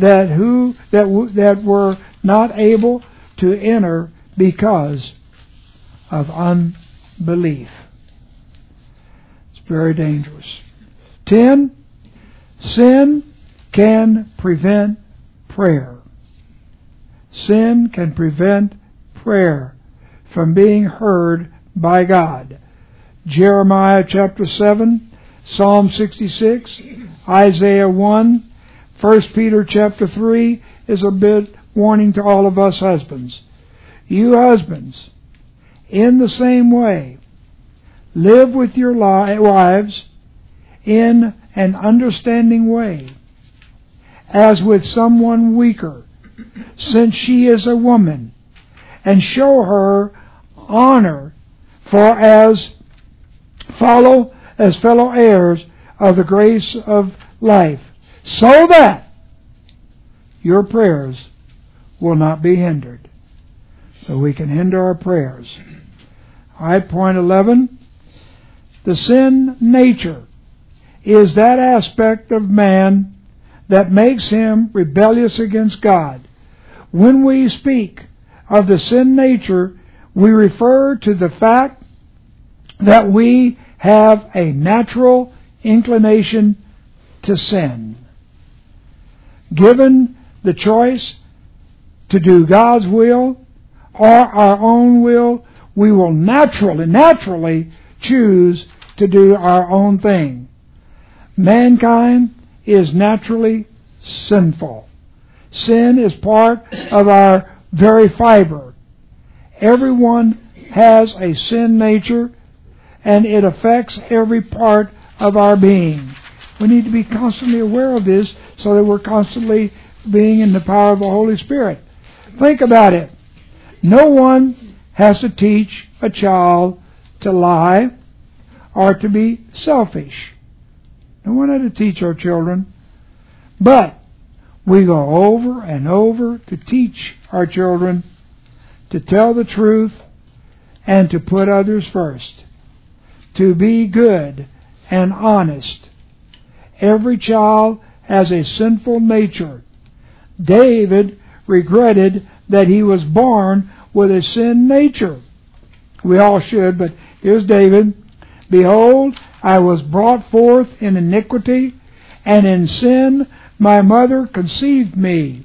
Speaker 1: that were not able to enter because of unbelief. It's very dangerous. 10, sin can prevent prayer. Sin can prevent prayer from being heard by God. Jeremiah chapter 7, Psalm 66, Isaiah 1. 1 Peter chapter 3 is a bit warning to all of us husbands. You husbands, in the same way, live with your wives in an understanding way, as with someone weaker, since she is a woman, and show her honor, for as fellow heirs of the grace of life, so that your prayers will not be hindered. So we can hinder our prayers. All right, point 11. The sin nature is that aspect of man that makes him rebellious against God. When we speak of the sin nature, we refer to the fact that we have a natural inclination to sin. Given the choice to do God's will or our own will, we will naturally choose to do our own thing. Mankind is naturally sinful. Sin is part of our very fiber. Everyone has a sin nature, and it affects every part of our being. We need to be constantly aware of this so that we're constantly being in the power of the Holy Spirit. Think about it. No one has to teach a child to lie or to be selfish. No one has to teach our children. But we go over and over to teach our children to tell the truth and to put others first, to be good and honest. Every child has a sinful nature. David regretted that he was born with a sin nature. We all should, but here's David. Behold, I was brought forth in iniquity, and in sin my mother conceived me.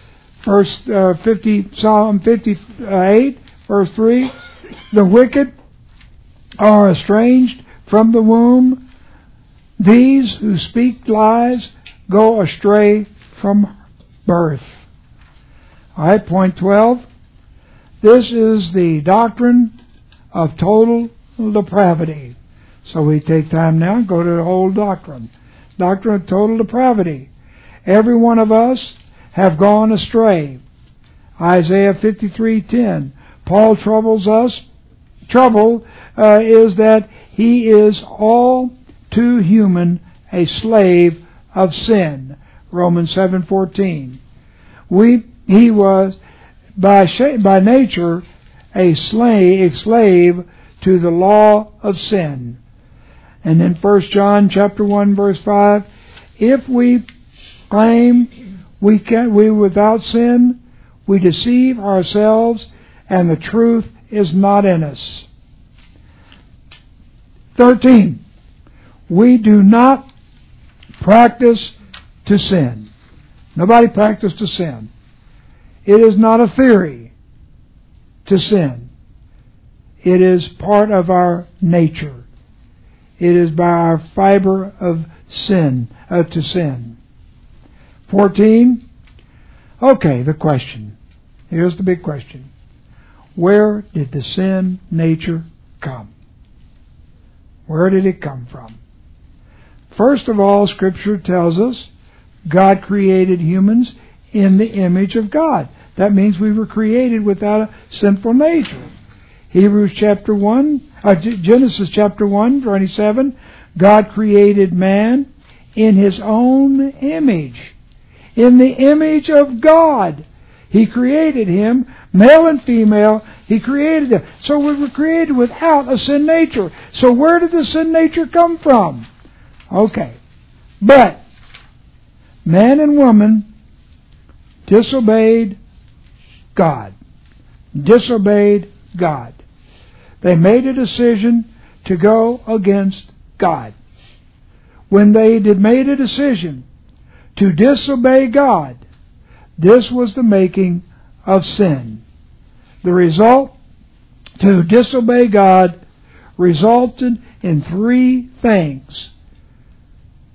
Speaker 1: Psalm 58, verse 3. The wicked are estranged from the womb. These who speak lies go astray from birth. All right, point 12. This is the doctrine of total depravity. So we take time now and go to the whole doctrine. Doctrine of total depravity. Every one of us have gone astray. Isaiah 53:10. Paul troubles us. Trouble is that he is all too human, a slave of sin. Romans 7:14. He was by nature a slave to the law of sin. And then 1 John chapter 1 verse 5, if we claim we without sin, we deceive ourselves and the truth is not in us. 13. We do not practice to sin. Nobody practices to sin. It is not a theory to sin. It is part of our nature. It is by our fiber of sin, to sin. 14. Okay, the question. Here's the big question. Where did the sin nature come? Where did it come from? First of all, Scripture tells us God created humans in the image of God. That means we were created without a sinful nature. Genesis chapter 1, 27, God created man in His own image. In the image of God, He created him, male and female, He created them. So we were created without a sin nature. So where did the sin nature come from? Okay. But man and woman disobeyed God. Disobeyed God. They made a decision to go against God. When they made a decision to disobey God, this was the making of sin. The result, to disobey God, resulted in three things.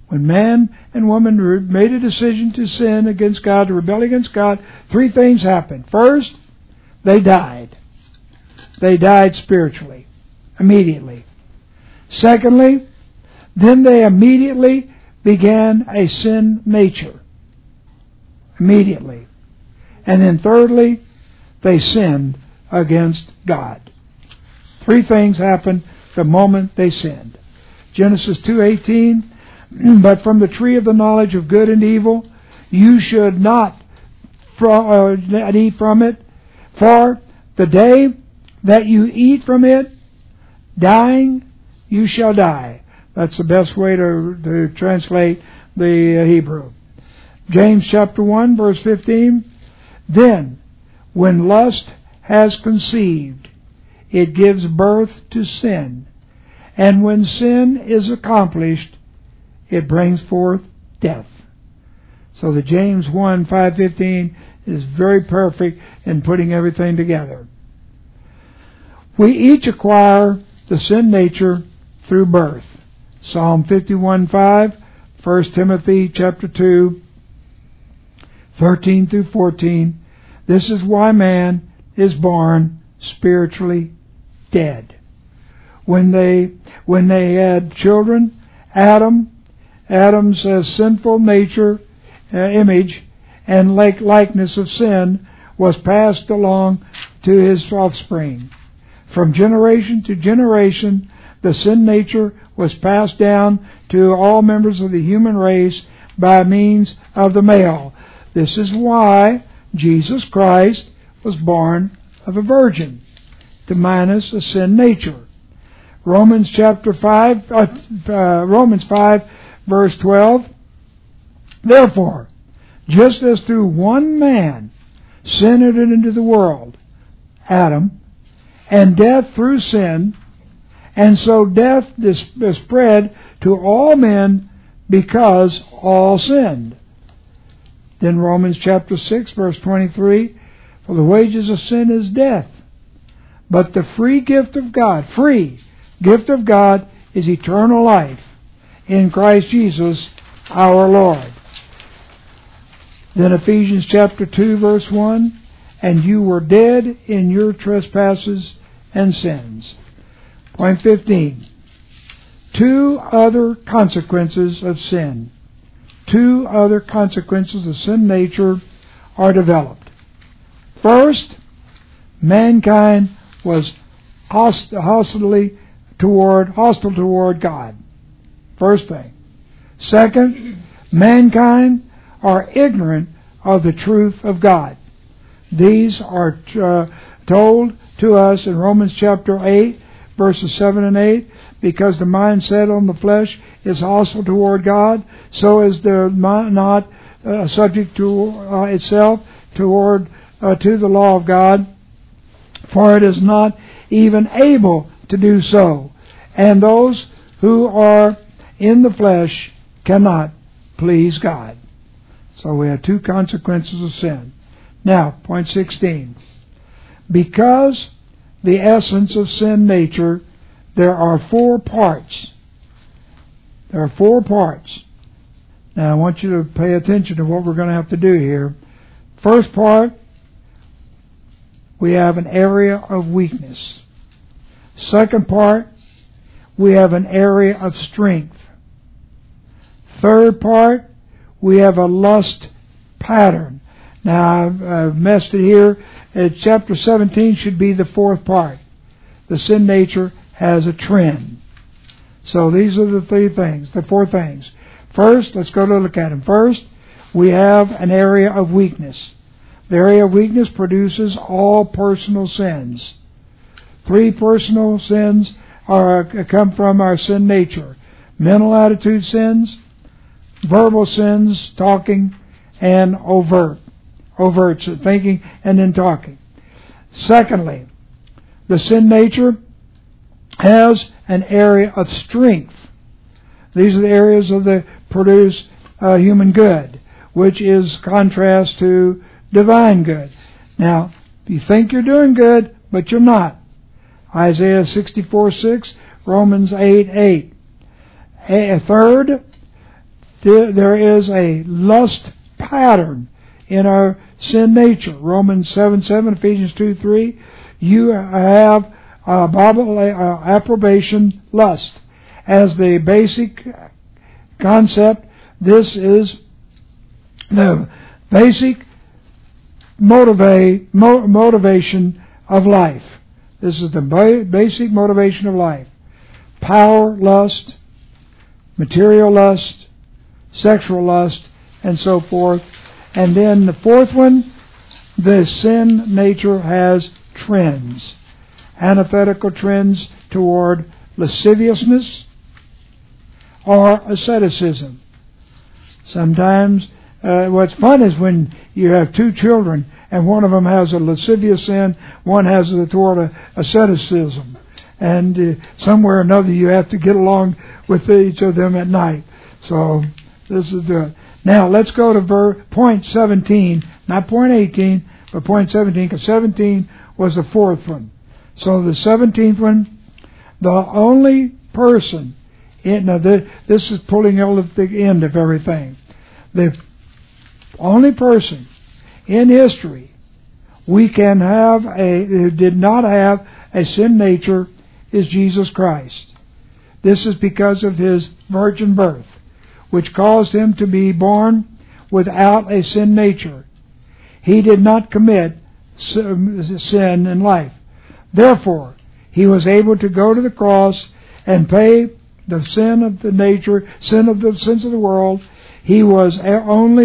Speaker 1: When man and woman made a decision to sin against God, to rebel against God, three things happened. First, they died. They died spiritually, immediately. Secondly, then they immediately began a sin nature. Immediately. And then thirdly, they sinned against God. Three things happened the moment they sinned. Genesis 2:18, but from the tree of the knowledge of good and evil you should not eat from it, for the day that you eat from it, dying, you shall die. That's the best way to translate the Hebrew. James chapter 1, verse 15, then, when lust has conceived, it gives birth to sin. And when sin is accomplished, it brings forth death. So the James 1, 5:15 is very perfect in putting everything together. We each acquire the sin nature through birth. Psalm 51:5, 1 Timothy chapter 2, 13 through 14. This is why man is born spiritually dead. When they had children, Adam's sinful nature, image, and likeness of sin was passed along to his offspring. From generation to generation, the sin nature was passed down to all members of the human race by means of the male. This is why Jesus Christ was born of a virgin, to minus a sin nature. Romans 5, verse 12. Therefore, just as through one man sin entered into the world, Adam, and death through sin, and so death is spread to all men because all sinned. Then Romans chapter 6, verse 23, for the wages of sin is death, but the free gift of God is eternal life in Christ Jesus our Lord. Then Ephesians chapter 2, verse 1, and you were dead in your trespasses and sins. Point 15. Two other consequences of sin. Two other consequences of sin nature are developed. First, mankind was hostile toward God. First thing. Second, mankind are ignorant of the truth of God. These are told to us in Romans chapter 8, verses 7 and 8, because the mind set on the flesh is hostile toward God, so is the mind not subject to itself to the law of God, for it is not even able to do so. And those who are in the flesh cannot please God. So we have two consequences of sin. Now, point 16. Because the essence of sin nature, there are four parts. There are four parts. Now, I want you to pay attention to what we're going to have to do here. First part, we have an area of weakness. Second part, we have an area of strength. Third part, we have a lust pattern. Now, I've messed it here. Chapter 17 should be the fourth part. The sin nature has a trend. So these are the four things. First, let's go to look at them. First, we have an area of weakness. The area of weakness produces all personal sins. Three personal sins come from our sin nature. Mental attitude sins, verbal sins, talking, and overt thinking and then talking. Secondly, the sin nature has an area of strength. These are the areas of the produce human good, which is contrast to divine good. Now, you think you're doing good, but you're not. Isaiah 64:6, Romans 8:8. Third, there is a lust pattern in our sin nature. Romans 7:7, Ephesians 2:3. You have approbation lust as the basic concept. This is the basic motivation of life. This is the basic motivation of life. Power lust, material lust, sexual lust, and so forth. And then the fourth one, the sin nature has trends, antithetical trends toward lasciviousness or asceticism. Sometimes what's fun is when you have two children and one of them has a lascivious sin, one has it toward asceticism. And somewhere or another you have to get along with each of them at night. So this is the... Now let's go to point 17, not point 18, but point 17, because 17 was the fourth one. So the 17th one, the only person, this is pulling out at the end of everything. The only person in history who did not have a sin nature is Jesus Christ. This is because of His virgin birth, which caused Him to be born without a sin nature. He did not commit sin in life. Therefore, He was able to go to the cross and pay the sin of the nature, sins of the world. He was the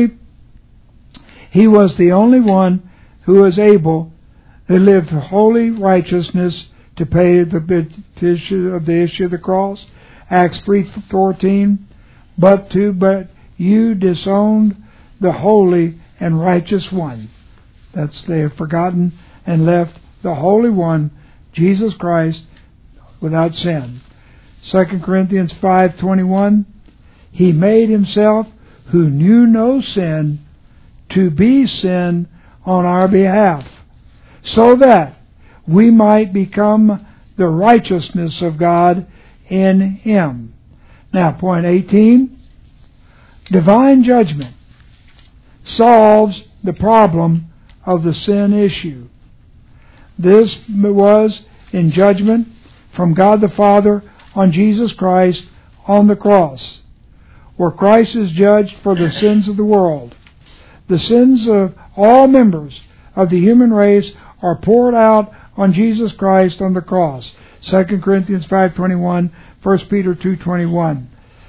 Speaker 1: only one who was able to live holy righteousness to pay the issue of the cross. Acts 3:14. But you disowned the holy and righteous one. They have forgotten and left the Holy One, Jesus Christ, without sin. 2 Corinthians 5:21. He made Himself, who knew no sin, to be sin on our behalf, so that we might become the righteousness of God in Him. Now, point 18. Divine judgment solves the problem of the sin issue. This was in judgment from God the Father on Jesus Christ on the cross, where Christ is judged for the sins of the world. The sins of all members of the human race are poured out on Jesus Christ on the cross. 2 Corinthians 5:21, 1 Peter 2:21.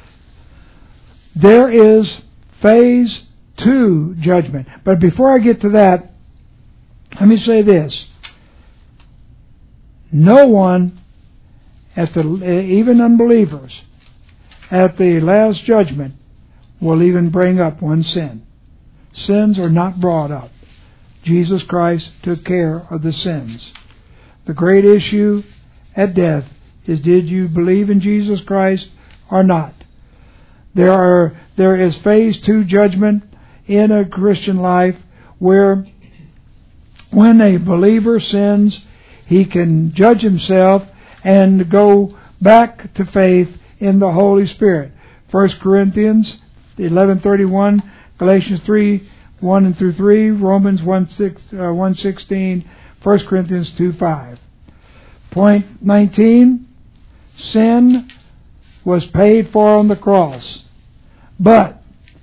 Speaker 1: There is phase 2 judgment. But before I get to that, let me say this. No one, even unbelievers, at the last judgment will even bring up one sin. Sins are not brought up. Jesus Christ took care of the sins. The great issue at death is, did you believe in Jesus Christ or not? There is phase 2 judgment in a Christian life, where when a believer sins, he can judge himself and go back to faith in the Holy Spirit. 1 Corinthians 11:31, Galatians 3:1-3, Romans 1:16, 1 Corinthians 2:5. Point 19, sin was paid for on the cross, but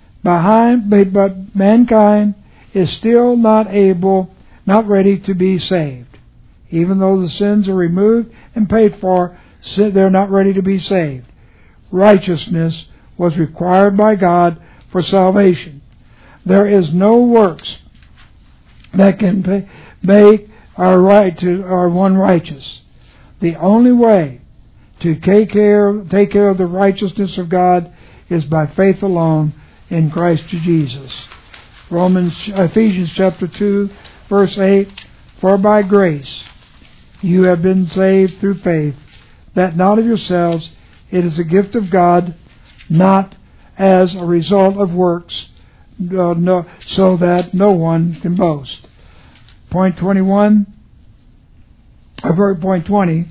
Speaker 1: mankind is still not ready to be saved. Even though the sins are removed and paid for, they're not ready to be saved. Righteousness was required by God for salvation. There is no works that can make our one righteous. The only way to take care of the righteousness of God is by faith alone in Christ Jesus. Ephesians chapter 2, verse 8, for by grace you have been saved through faith, that not of yourselves, it is a gift of God, not as a result of works, so that no one can boast. Point 20,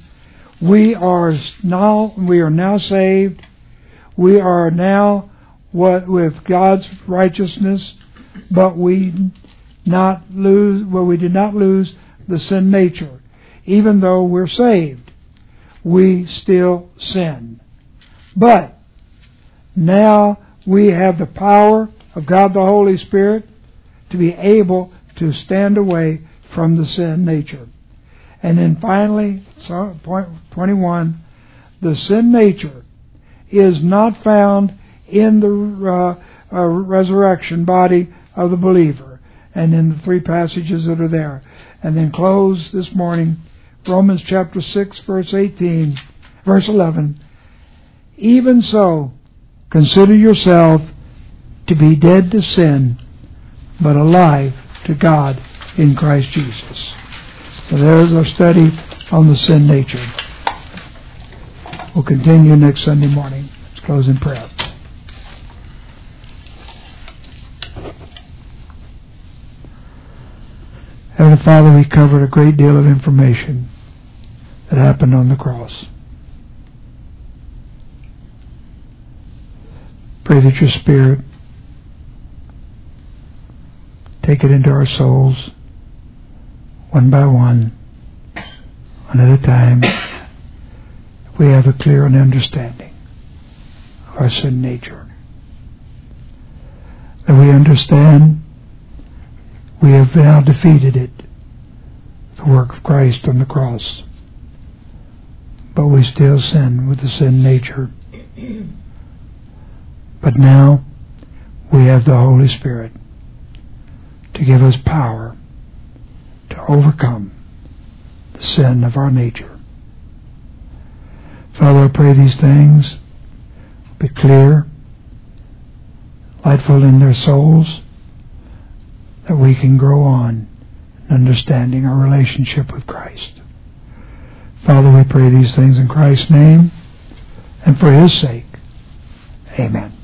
Speaker 1: we are now saved. We are now with God's righteousness, but we did not lose the sin nature. Even though we're saved, we still sin. But now we have the power of God the Holy Spirit to be able to stand away from the sin nature. And then finally, point 21, the sin nature is not found in the resurrection body of the believer, and in the 3 passages that are there. And then close this morning, Romans chapter 6, verse 11. Even so, consider yourself to be dead to sin, but alive to God in Christ Jesus. So there's our study on the sin nature. We'll continue next Sunday morning. Let's close in prayer. Heavenly Father, we covered a great deal of information that happened on the cross. Pray that your Spirit take it into our souls, one by one at a time. We have a clear understanding of our sin nature. That we understand we have now defeated it, the work of Christ on the cross. But we still sin with the sin nature. But now we have the Holy Spirit to give us power to overcome the sin of our nature. Father, I pray these things be clear, lightful in their souls, that we can grow on in understanding our relationship with Christ. Father, we pray these things in Christ's name and for His sake. Amen.